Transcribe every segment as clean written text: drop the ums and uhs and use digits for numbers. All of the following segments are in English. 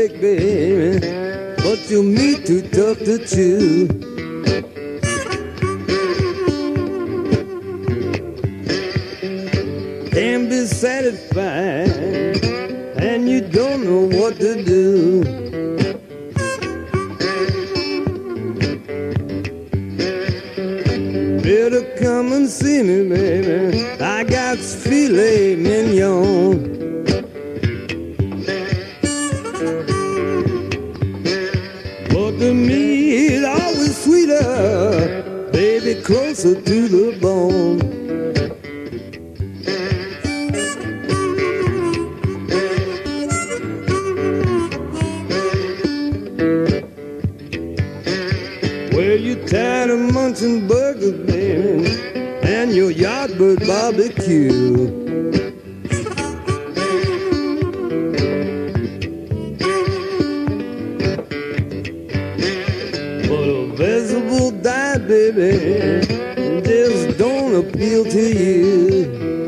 steak, baby, but your meat too tough to chew. Can't be satisfied, and you don't know what to do. Better come and see me, baby. I got filet mignon. But the meat always sweeter, baby, closer to the bone. Well, you're tired of munching burgers, baby, and your Yardbird barbecue. But a vegetable diet, baby, just don't appeal to you.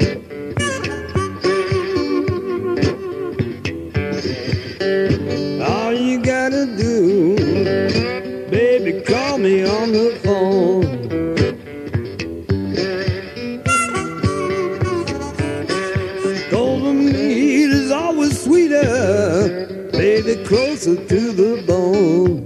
All you gotta do, baby, call me on the phone. Golden meat is always sweeter, baby, closer to the bone.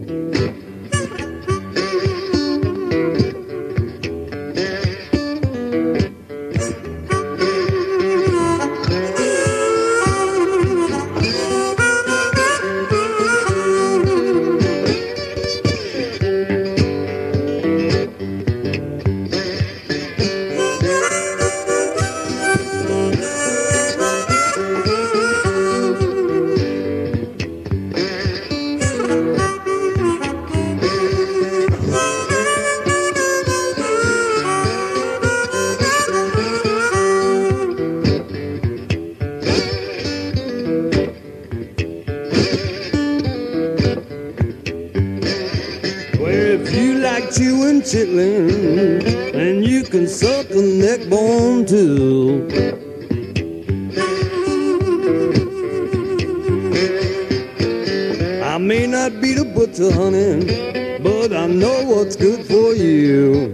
If you like chewing chitlin, and you can suck a neck bone too. I may not be the butcher, honey, but I know what's good for you.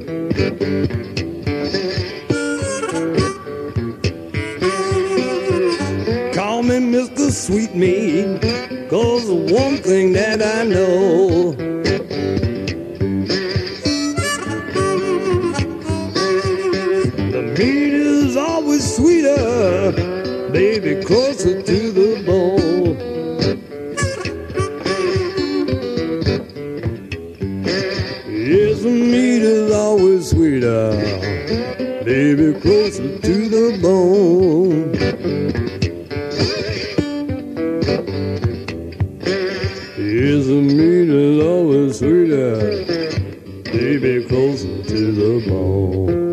Call me Mr. Sweet Meat, 'cause the one thing that I know, the meat is always sweeter, baby, closer to the bone. Yes, the meat is always sweeter, baby, closer to the bone. Yes, the meat is always sweeter, baby, closer to the bone.